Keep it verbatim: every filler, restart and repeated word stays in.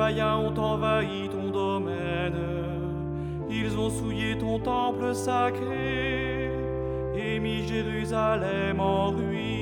païens ont envahi ton domaine. Ils ont souillé ton temple sacré et mis Jérusalem en ruine.